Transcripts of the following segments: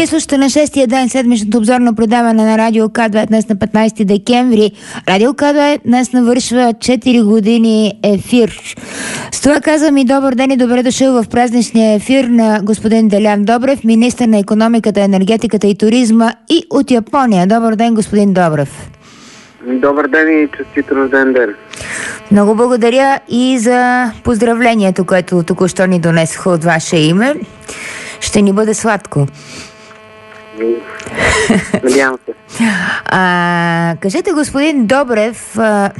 Вие слушате на 6-я ден седмичното обзорно предаване на Радио К2 днес на 15 декември. Радио К2 днес навършва 4 години ефир. С това казвам и добър ден и добре дошъл в празничния ефир на господин Делян Добрев, министър на икономиката, енергетиката и туризма и от Япония. Добър ден, господин Добрев. Добър ден и честит рожден ден. Много благодаря и за поздравлението, което току-що ни донесоха от ваше име. Ще ни бъде сладко. Надявам се. Кажете, господин Добрев,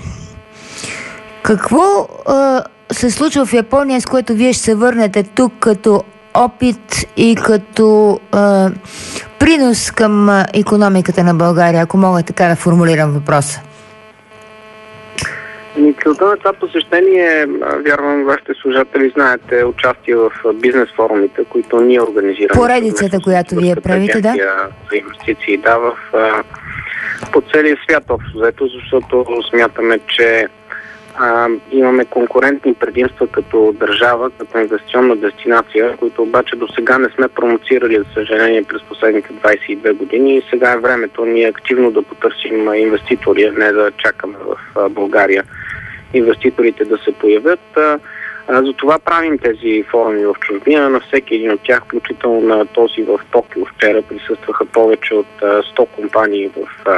какво се случва в Япония, с което вие ще се върнете тук като опит и като принос към икономиката на България, ако мога така да формулирам въпроса? Целта на това посещение, вярвам, вашите служители знаете, участие в бизнес форумите, които ние организираме. Поредицата, която вие правите, да? За инвестиции, да, по целия свят общо взето, защото смятаме, че имаме конкурентни предимства като държава, като инвестиционна дестинация, които обаче до сега не сме промоцирали, за съжаление, през последните 22 години и сега е времето ние активно да потърсим инвеститори, не да чакаме в България инвеститорите да се появят. Затова правим тези форуми в чужбина. На всеки един от тях, включително на този в Токио вчера, присъстваха повече от 100 компании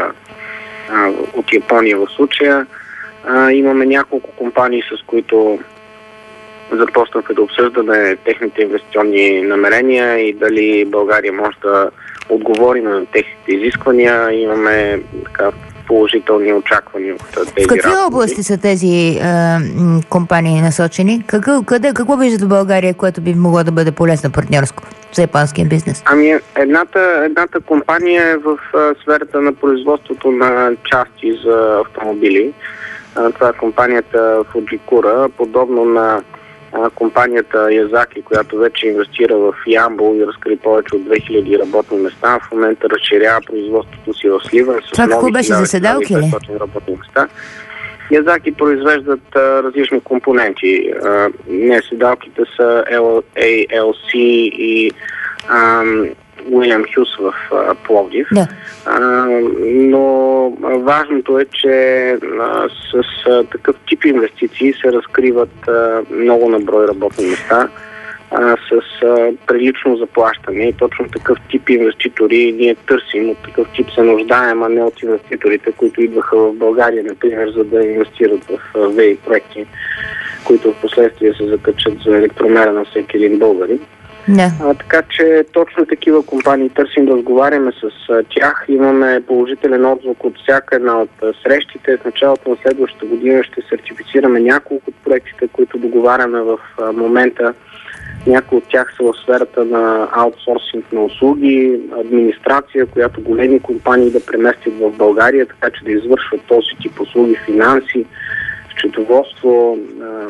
от Япония в случая. Имаме няколко компании, с които започнахме да обсъждаме техните инвестиционни намерения и дали България може да отговори на техните изисквания. Имаме положителни очаквания от тези разходи. В какви области са тези компании насочени? Какво виждат в България, което би могло да бъде полезно партньорско за японския бизнес? Едната компания е в сферата на производството на части за автомобили. Това е компанията Fujikura, подобно на компанията Yazaki, която вече инвестира в Ямбол и разкри повече от 2000 работни места. В момента разширява производството си в Сливен с нови 1500 работни места. Yazaki произвеждат различни компоненти. Седалките са ALC и Уилям Хюс в Пловдив. Да. Но важното е, че с такъв тип инвестиции се разкриват много на брой работни места с прилично заплащане и точно такъв тип инвеститори ние търсим, от такъв тип се нуждаем, а не от инвеститорите, които идваха в България, например, за да инвестират в ВЕИ проекти, които в последствие се закачат за електромера на всеки един българин. Така че точно такива компании търсим да разговаряме с тях. Имаме положителен отзвук от всяка една от срещите. В началото на следващата година ще сертифицираме няколко от проектите, които договаряме в момента. Някои от тях са в сферата на аутсорсинг на услуги, администрация, която големи компании да преместят в България, така че да извършват този тип услуги, финанси, счетоводство,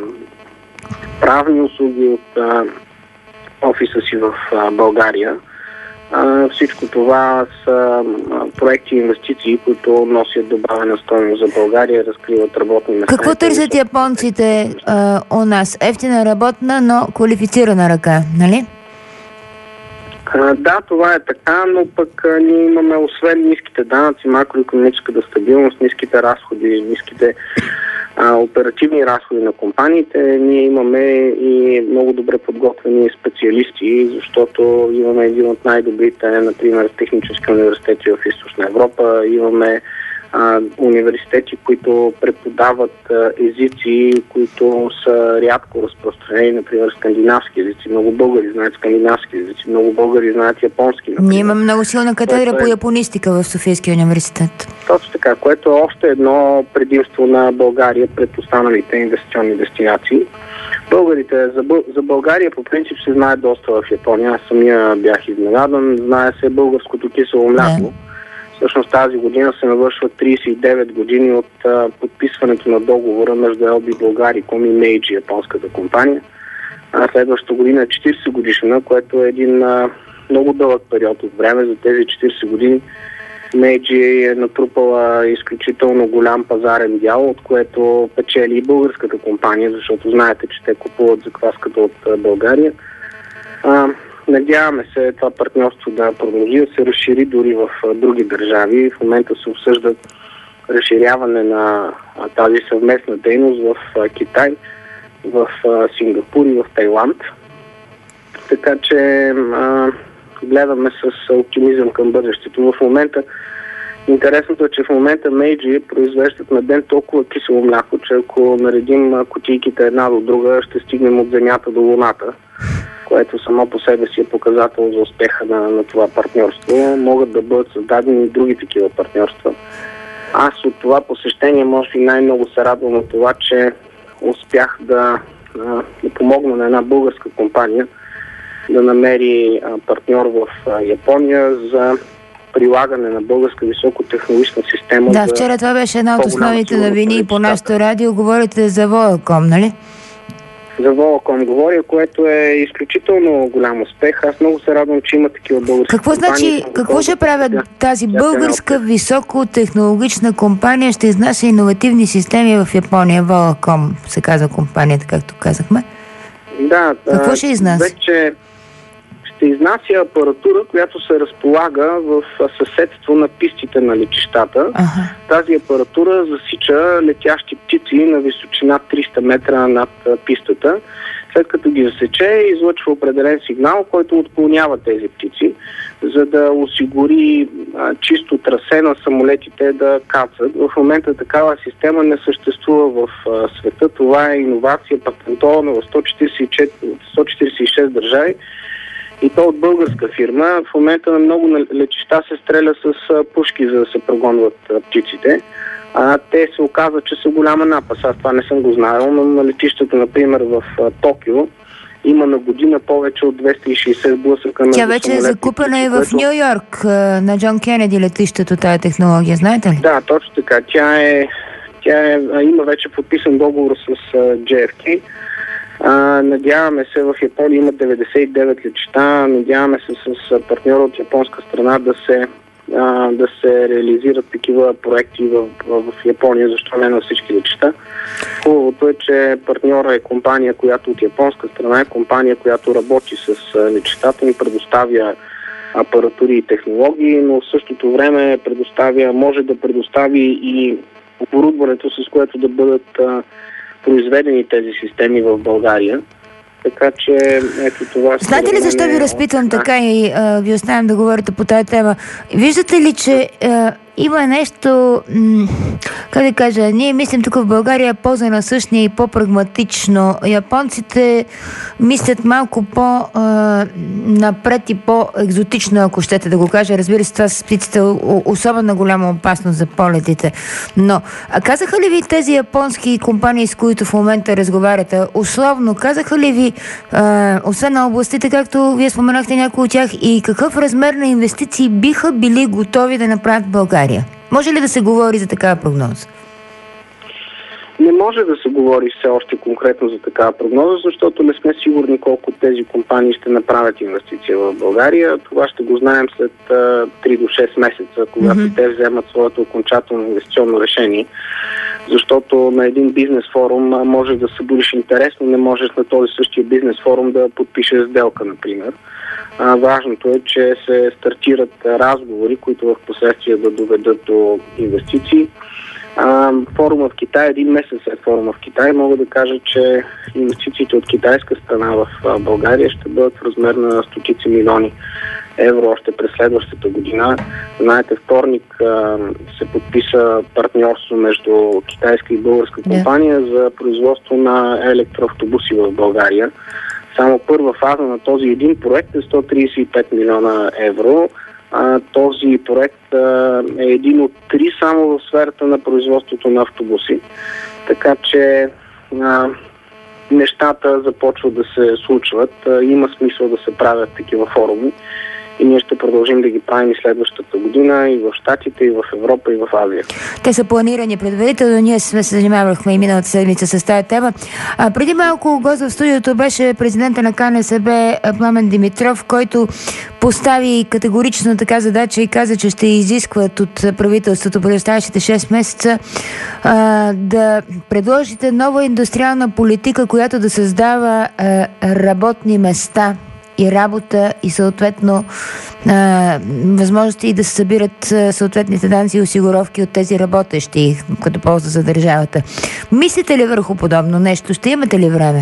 правни услуги от офиса си в България. Всичко това са проекти и инвестиции, които носят добавена стойност за България, разкриват работни места. Какво търсят японците у нас? Евтина работна, но квалифицирана ръка, нали? Да, това е така, но пък ние имаме освен ниските данъци, макроикономическата стабилност, ниските разходи, ниските оперативни разходи на компаниите, ние имаме и много добре подготвени специалисти, защото имаме един от най-добрите, например, технически университети в Източна Европа, имаме университети, които преподават езици, които са рядко разпространени, например скандинавски езици. Много българи знаят скандинавски езици, много българи знаят японски. Например. Ние имаме много силна катедра по японистика в Софийския университет. Точно така, което е още едно предимство на България пред останалите инвестиционни дестинации. Българите, за България по принцип се знае доста в Япония. Аз самия бях изненадан. Знае се българското кисело мляко. Всъщност тази година се навършват 39 години от подписването на договора между LB Bulgaricom и Meiji, японската компания. Следващата година е 40 годишна, което е един много дълъг период от време. За тези 40 години Meiji е натрупала изключително голям пазарен дял, от което печели и българската компания, защото знаете, че те купуват закваската от България. Надяваме се това партньорство да продължи, да се разшири дори в други държави. В момента се обсъждат разширяване на тази съвместна дейност в Китай, в Сингапур и в Тайланд. Така че гледаме с оптимизъм към бъдещето. В момента интересното е, че в момента Мейджи произвеждат на ден толкова кисело мляко, че ако наредим кутийките една до друга, ще стигнем от Земята до Луната, което само по себе си е показател за успеха на това партньорство. Могат да бъдат създадени и други такива партньорства. Аз от това посещение може би най-много се радвам на това, че успях да помогна на една българска компания да намери партньор в Япония за прилагане на българска високотехнологична система. Да, вчера това беше една от основните новини по нашото радио. Говорите за Волаком, нали? За Волаком говоря, което е изключително голям успех. Аз много се радвам, че има такива български компании. Какво ще правят тази българска високотехнологична компания? Ще изнася иновативни системи в Япония. Волаком се казва компанията, както казахме. Да. Какво ще изнася? Вече ще изнася апаратура, която се разполага в съседство на пистите на летищата. Тази апаратура засича летящи птици на височина 300 метра над пистата. След като ги засече, излъчва определен сигнал, който отклонява тези птици, за да осигури чисто трасе на самолетите да кацат. В момента такава система не съществува в света. Това е иновация, патентована в 146 държави. И то от българска фирма. В момента на много летища се стреля с пушки, за да се прогонват птиците. Те се оказва, че са голяма напаст. Аз това не съм го знаел, но на летището, например, в Токио има на година повече от 260 блъсъка на самолети. Тя вече е закупена и в Ню Йорк, на Джон Кенеди летището, тая технология, знаете ли? Да, точно така. Има вече подписан договор с JFK. Надяваме се, в Япония има 99 летища, надяваме се с партньора от японска страна да се реализират такива проекти в Япония, защо не на всички летища. Хубавото е, че партньора е компания, която от японска страна е компания, която работи с летищата и предоставя апаратури и технологии, но в същото време може да предостави и оборудването, с което да бъдат произведени тези системи в България. Така че ето това... Знаете ли защо ви разпитвам така и ви оставям да говорите по тази тема? Виждате ли, че има нещо, как да кажа, ние мислим тук в България по-занасъщни и по-прагматично. Японците мислят малко по-напред и по-екзотично, ако щете да го кажа. Разбира се, това с птиците особено голяма опасност за полетите. Но казаха ли ви тези японски компании, с които в момента разговаряте, условно, казаха ли ви, освен на областите, както вие споменахте някои от тях, и какъв размер на инвестиции биха били готови да направят в България? Може ли да се говори за такава прогноза? Не може да се говори все още конкретно за такава прогноза, защото не сме сигурни колко тези компании ще направят инвестиция в България. Това ще го знаем след 3 до 6 месеца, когато те вземат своето окончателно инвестиционно решение. Защото на един бизнес форум може да събудиш интерес, но не можеш на този същия бизнес форум да подпишеш сделка, например. Важното е, че се стартират разговори, които в последствие да доведат до инвестиции. Форума в Китай, един месец след форума в Китай, мога да кажа, че инвестициите от китайска страна в България ще бъдат в размер на стотици милиони евро още през следващата година. Знаете, вторник се подписа партньорство между китайска и българска компания за производство на електроавтобуси в България. Само първа фаза на този един проект е 135 милиона евро. Този проект е един от 3 само в сферата на производството на автобуси. Така че нещата започват да се случват. Има смисъл да се правят такива форуми. И ние ще продължим да ги правим и следващата година и в Щатите, и в Европа, и в Азия. Те са планирани предварително. Ние сме се занимавахме и миналата седмица с тази тема. Преди малко гост в студиото беше президента на КНСБ Пламен Димитров, който постави категорично така задача и каза, че ще изискват от правителството през следващите 6 месеца да предложите нова индустриална политика, която да създава работни места и работа и съответно възможности да се събират съответните данъци и осигуровки от тези работещи като полза за държавата. Мислите ли върху подобно нещо? Ще имате ли време?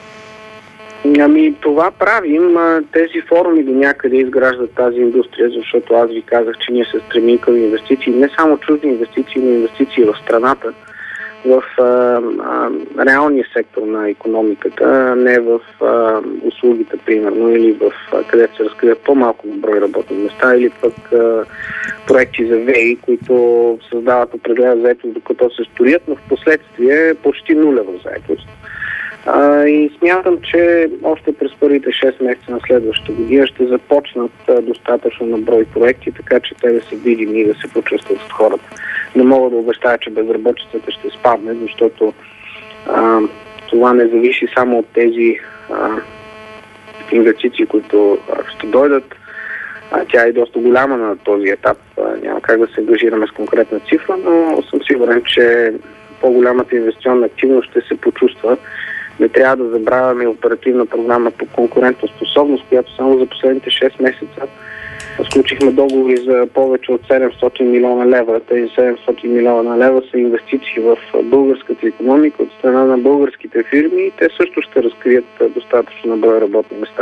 Това правим. Тези форуми до някъде изграждат тази индустрия, защото аз ви казах, че ние се стремим към инвестиции, не само чужди инвестиции, но инвестиции в страната, в реалния сектор на икономиката, не в услугите, примерно, или в където се разкриват по-малко брой работни места, или пък проекти за ВЕИ, които създават определена заетост, докато се строят, но в последствие почти нулева заетост. И смятам, че още през първите 6 месеца на следващата година ще започнат достатъчно на брой проекти, така че те да са видими и да се почувстват от хората. Не мога да обещая, че безработицата ще спадне, защото това не зависи само от тези инвестиции, които ще дойдат. Тя е доста голяма на този етап. Няма как да се ангажираме с конкретна цифра, но съм сигурен, че по-голямата инвестиционна активност ще се почувства. Не трябва да забравяме оперативна програма по конкурентоспособност, която само за последните 6 месеца сключихме договори за повече от 700 милиона лева. Тези 700 милиона лева са инвестиции в българската икономика от страна на българските фирми и те също ще разкрият достатъчно брой работни места.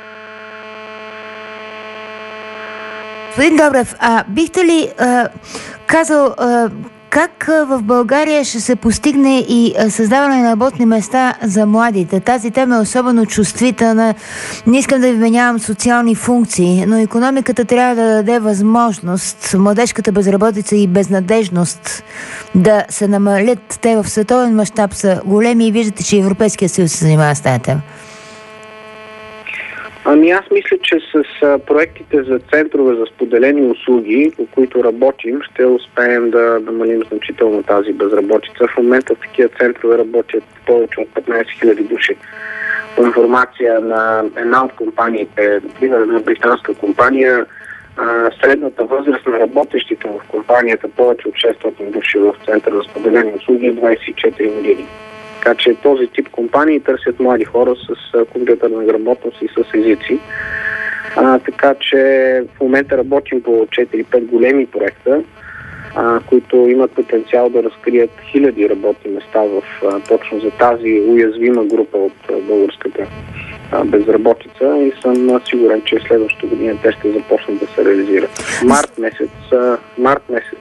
Господин Добрев, бихте ли казал как в България ще се постигне и създаване на работни места за младите? Тази тема е особено чувствителна. Не искам да ви вменявам социални функции, но икономиката трябва да даде възможност младежката безработица и безнадежност да се намалят. Те в световен мащаб са големи и виждате, че Европейския съюз се занимава с тази тема. Аз мисля, че с проектите за центрове за споделени услуги, по които работим, ще успеем да намалим значително тази безработица. В момента в такива центрове работят повече от 15 000 души. По информация на една от компаниите, например на британска компания, средната възраст на работещите в компанията повече от 600 души в центъра за споделени услуги е 24 години. Така че този тип компании търсят млади хора с компютърна грамотност и с езици. Така че в момента работим по 4-5 големи проекта, които имат потенциал да разкрият хиляди работни места точно за тази уязвима група от българската безработица и съм сигурен, че следващата година те ще започнат да се реализират. Март месец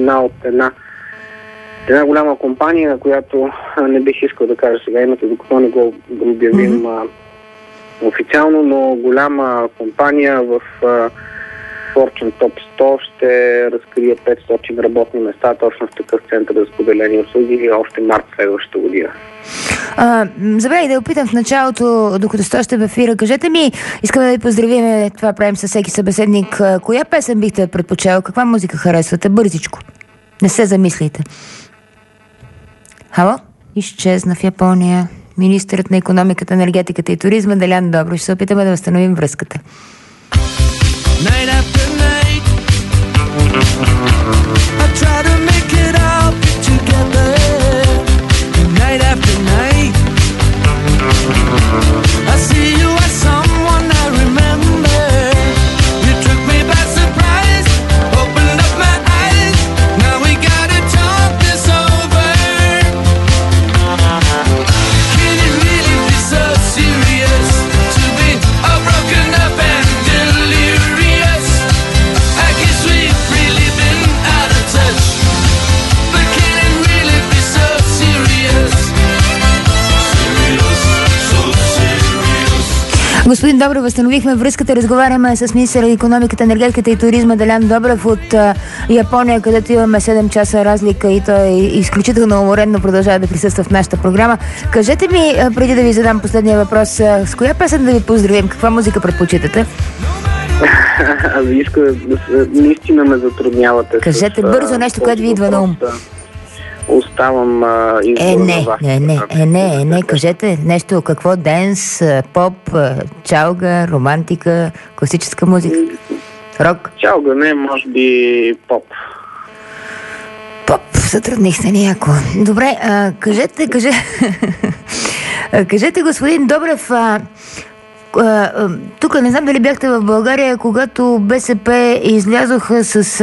една голяма компания, която не бих искал да кажа сега името, докато не го обявим официално, но голяма компания в Fortune Top 100 ще разкрие 500 работни места точно в такъв център за споделени услуги още март следващата година. Забравих да опитам в началото, докато сте още в ефира. Кажете ми, искам да ви поздравим, това правим със всеки събеседник. Коя песен бихте предпочел? Каква музика харесвате? Бързичко. Не се замислите. Хало? Изчезна в Япония министърът на икономиката, енергетиката и туризма Делян Добрев. Ще се опитаме да възстановим връзката. Night after night, I try to make it all fit together. Night after night, I see you as someone I remember. You took me by surprise, opened up my eyes. Now we gotta talk this over. Can it really be so serious to be all broken up and delirious? I guess we've really been out of touch. But can it really be so serious? Serious, so serious. Господин Добрев, възстановихме връзката. Разговаряме с министъра на икономиката, енергетиката и туризма Делян Добрев от Япония, където имаме 7 часа разлика и той изключително уморено продължава да присъства в нашата програма. Кажете ми, преди да ви задам последния въпрос, с коя песен да ви поздравим? Каква музика предпочитате? Аз искам наистина ме затруднявате. Кажете бързо нещо, което ви идва на ум. Оставам избор на вас. Не, кажете нещо, какво? Денс, поп, чалга, романтика, класическа музика, рок? Чалга не, може би поп. Поп, затрудних се няко. Добре, кажете, господин Добрев, Тук не знам дали бяхте в България, когато БСП излязоха с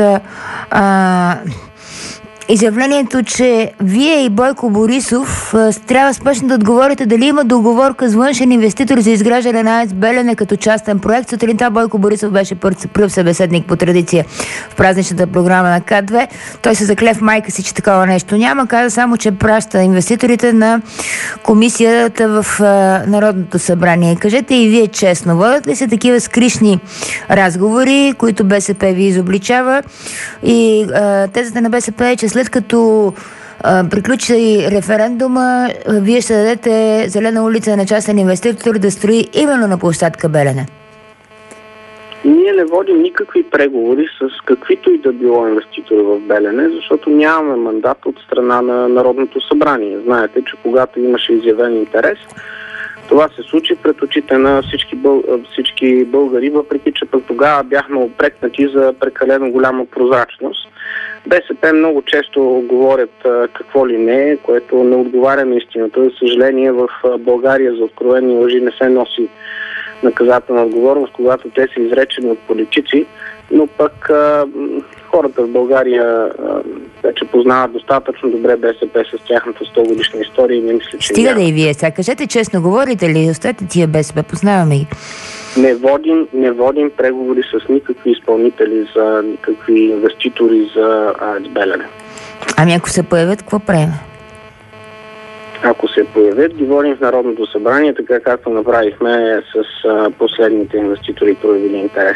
изявлението, че вие и Бойко Борисов трябва спешно да отговорите дали има договорка с външен инвеститор за изграждане на АЕЦ „Белене“ като частен проект. Сутринта Бойко Борисов беше пръв събеседник по традиция в празничната програма на К2. Той се закле в майка си, че такова нещо няма. Каза само, че праща инвеститорите на комисията в Народното събрание. Кажете и вие честно, водят ли се такива скришни разговори, които БСП ви изобличава? И тезата на БСП е, че след като приключи референдума, вие ще дадете зелена улица на частен инвеститор да строи именно на площадка „Белене“. Ние не водим никакви преговори с каквито и да било инвеститори в „Белене“, защото нямаме мандат от страна на Народното събрание. Знаете, че когато имаше изявен интерес, това се случи пред очите на всички българи, въпреки че пък тогава бяхме упрекнати за прекалено голяма прозрачност. БСП много често говорят какво ли не, което не отговаря на истината. За съжаление, в България за откровени лъжи не се носи наказателна отговорност, когато те са изречени от политици, но пък хората в България вече познават достатъчно добре БСП с тяхната 100-годишна история и не мисля, че стига да и вие. Сега кажете честно, говорите ли? Оставете тия БСП, познаваме ги. Не водим преговори с никакви изпълнители, за никакви инвеститори за АЕЦ „Белене“. Ами ако се появят, какво правим? Ако се появят, ги водим в Народното събрание, така както направихме с последните инвеститори, проявили интерес.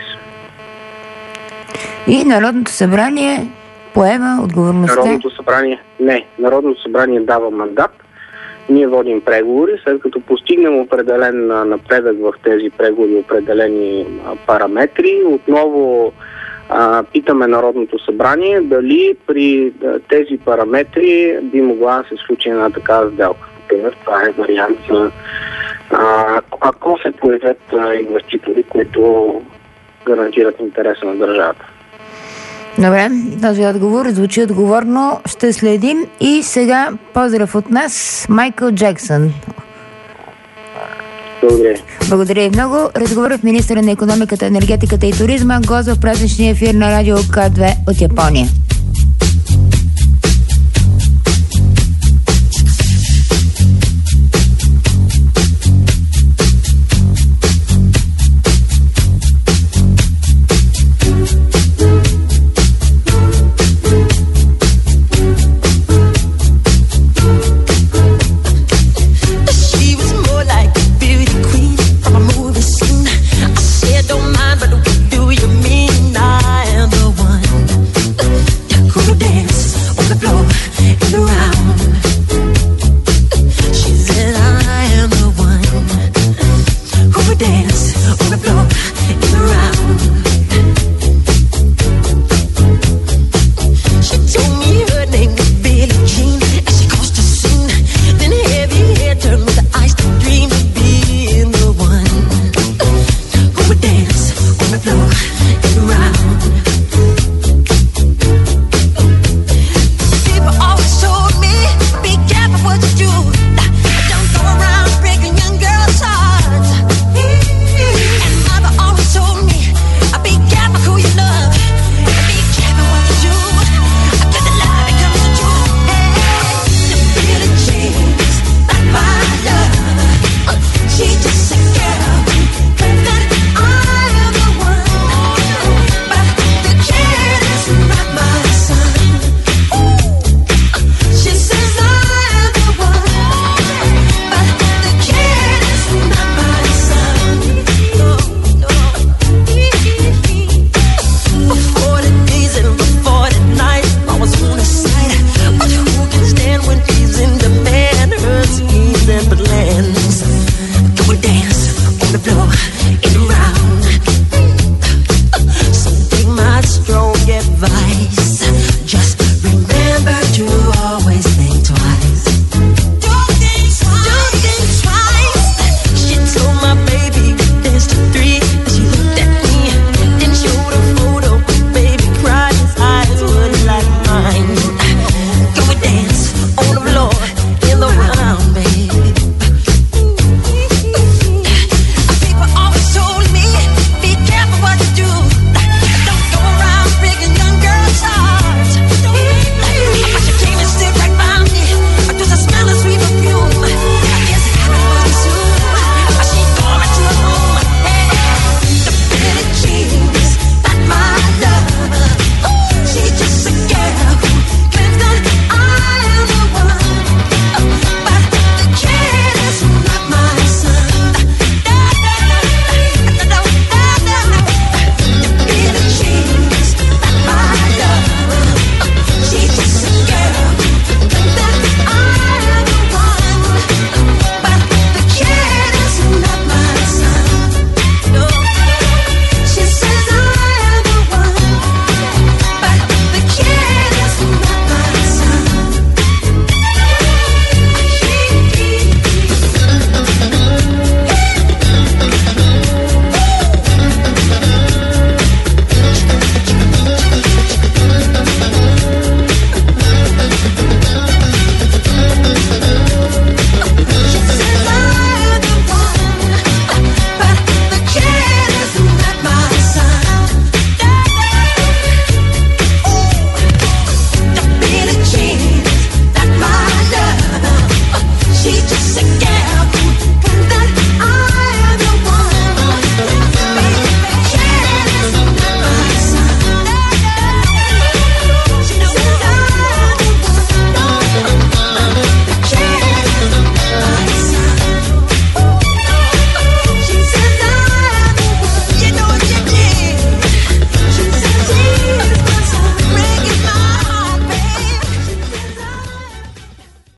И Народното събрание поема отговорността? Народното събрание дава мандат. Ние водим преговори, след като постигнем определен напредък в тези преговори, определени параметри. Отново питаме Народното събрание дали при тези параметри би могла да се случи една такава сделка. Това е вариант за ако се появят инвеститори, които гарантират интереса на държавата. Добре, този отговор звучи отговорно. Ще следим и сега поздрав от нас, Майкъл Джексън. Благодаря. Благодаря и много. Разговорът министъра на икономиката, енергетиката и туризма, гост в празничния ефир на радио К2 от Япония.